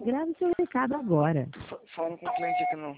Grave seu recado agora. Falando com o cliente aqui não.